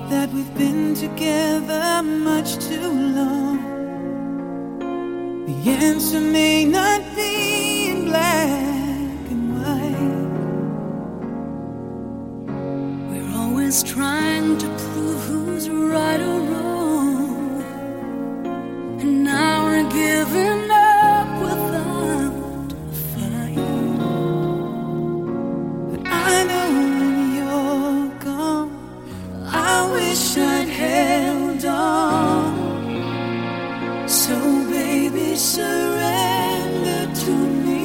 that we've been together much too long. The answer may not be in black and white. We're always trying to prove who's right or wrong, and now we're giving up without a fight. But I know when you're gone, I wish I'd held on. So baby, surrender to me.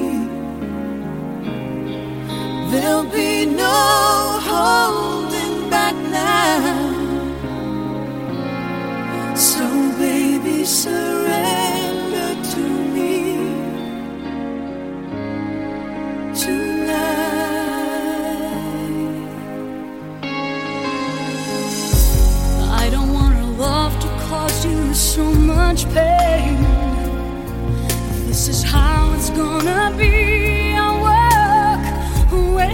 There'll be no holding back now. So baby, surrender to me tonight. I don't want our love to cause you so much pain. If this is how it's gonna be, I'll walk away.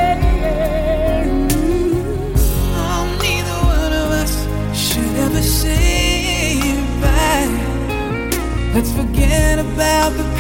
Oh, neither one of us should ever say goodbye. Let's forget about the